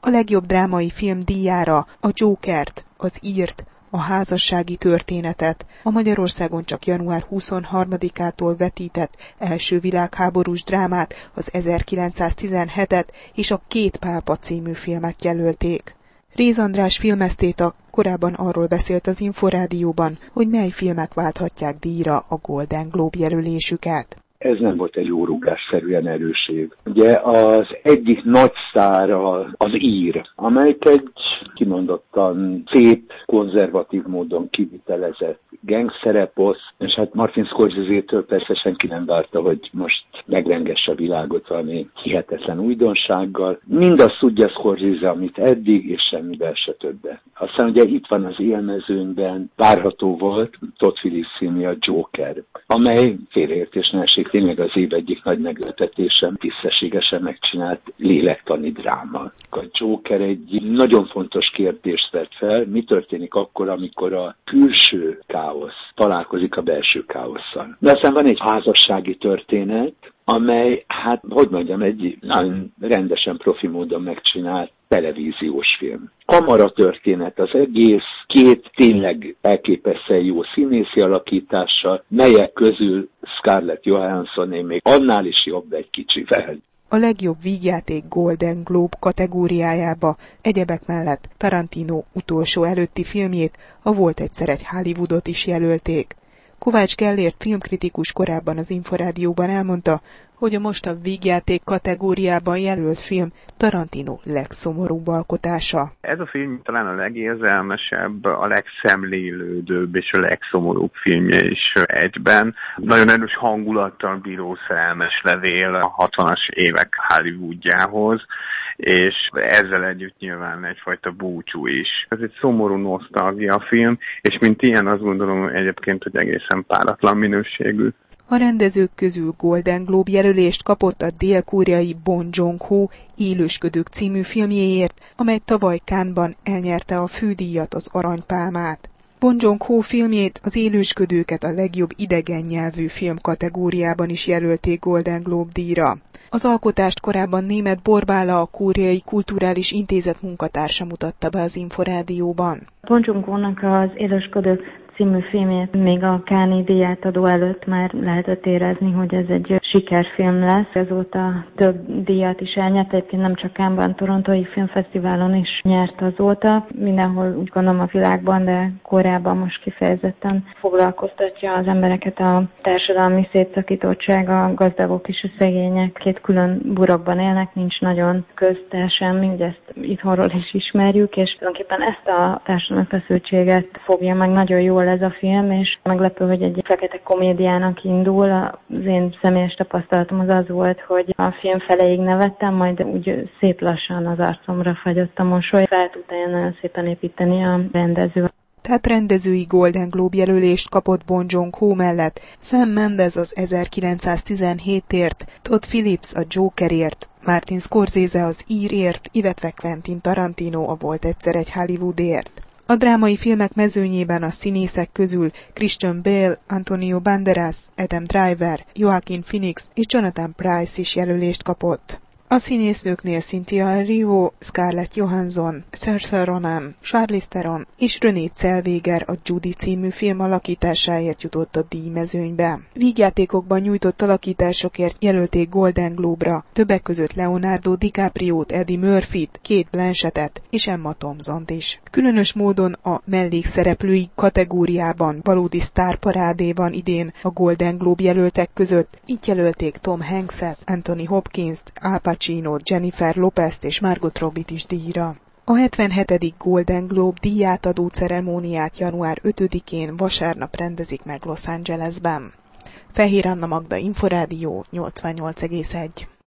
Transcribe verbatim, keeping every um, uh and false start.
A legjobb drámai film díjára a Jokert, az Írt, a házassági történetet, a Magyarországon csak január huszonharmadikától vetített első világháborús drámát, az ezerkilencszáztizenhetet és a Két pápa című filmet jelölték. Réz András filmesztéta korábban arról beszélt az Inforádióban, hogy mely filmek válthatják díjra a Golden Globe jelölésüket. Ez nem volt egy órugásszerűen erős év. Ugye az egyik nagy sztára az Ír, amelyik egy kimondottan szép, konzervatív módon kivitelezett gangstereposz, és hát Martin Scorsese-től persze senki nem várta, hogy most megrengesse a világot valami hihetetlen újdonsággal. Mindazt tudja Scorsese, amit eddig, és semmivel se többet. Aztán ugye itt van az élmezőnyben, várható volt Todd Phillips filmje, a Joker, amely félreértés ne esik, tényleg az év egyik nagy meglepetése, tisztességesen megcsinált lélektani dráma. A Joker egy nagyon fontos kérdést vett fel, mi történik akkor, amikor a külső káosz találkozik a belső káosszal. De aztán van egy házassági történet, amely, hát, hogy mondjam, egy nagyon rendesen profi módon megcsinált televíziós film. Kamara történet az egész, két tényleg elképesztően jó színészi alakítással, melyek közül Scarlett Johanssoné még annál is jobb egy kicsivel. A legjobb vígjáték Golden Globe kategóriájába egyebek mellett Tarantino utolsó előtti filmjét, a Volt egyszer egy Hollywoodot is jelölték. Kovács Gellért filmkritikus korábban az Inforádióban elmondta, hogy a most a vígjáték kategóriában jelölt film Tarantino legszomorúbb alkotása. Ez a film talán a legérzelmesebb, a legszemlélődőbb és a legszomorúbb filmje is egyben. Nagyon erős hangulattal bíró szerelmes levél a hatvanas évek Hollywoodjához, és ezzel együtt nyilván egyfajta búcsú is. Ez egy szomorú nosztalgia film, és mint ilyen azt gondolom egyébként, hogy egészen páratlan minőségű. A rendezők közül Golden Globe jelölést kapott a dél-koreai Bong Joon-ho Élősködők című filmjéért, amely tavaly Cannes-ban elnyerte a fődíjat, az Aranypálmát. Bong Joon-ho filmjét, az Élősködőket a legjobb idegen nyelvű film kategóriában is jelölték Golden Globe díjra. Az alkotást korábban Németh Borbála, a Koreai Kulturális Intézet munkatársa mutatta be az Inforádióban. Bong Joon-hónak az Élősködők című filmét még a Cannes-i díjátadó előtt már lehetett érezni, hogy ez egy sikerfilm lesz. Ezóta több díjat is elnyert, egyébként nem csak Cannes-ban, Torontói Filmfesztiválon is nyert azóta. Mindenhol úgy gondolom a világban, de Koreában most kifejezetten foglalkoztatja az embereket a társadalmi szétszakítottság, a gazdagok és a szegények két külön burokban élnek, nincs nagyon közte semmi, ugye ezt itthonról is ismerjük, és tulajdonképpen ezt a társadalmi feszültséget fogja meg nagyon jól ez a film, és meglepő, hogy egy fekete komédiának indul. Az én személyes tapasztalatom az az volt, hogy a film feléig nevettem, majd úgy szép lassan az arcomra fagyott a mosoly. Fel tudta nagyon szépen építeni a rendező. Tehát rendezői Golden Globe jelölést kapott Bong Joon-ho mellett Sam Mendes az ezerkilencszáztizenhétért, Todd Phillips a Jokerért, Martin Scorsese az Írért, illetve Quentin Tarantino a Volt egyszer egy Hollywoodért. A drámai filmek mezőnyében a színészek közül Christian Bale, Antonio Banderas, Adam Driver, Joaquin Phoenix és Jonathan Pryce is jelölést kapott. A színésznőknél Cynthia Erivo, Scarlett Johansson, Saoirse Ronan, Charlize Theron és Renée Zellweger a Judy című film alakításáért jutott a díjmezőnybe. Vígjátékokban nyújtott alakításokért jelölték Golden Globe-ra, többek között Leonardo DiCapriót, Eddie Murphyt, Kate Blanchettet és Emma Thompsont is. Különös módon a mellékszereplői kategóriában valódi sztárparádé van idén a Golden Globe jelöltek között. Itt jelölték Tom Hankset, Anthony Hopkinst, Al Pacino, Jennifer Lopez-t és Margot Robbie-t is díjra. A hetvenhetedik Golden Globe díjátadó ceremóniát január ötödikén vasárnap rendezik meg Los Angelesben. Fehér Anna Magda, Inforádió nyolcvannyolc egész egy.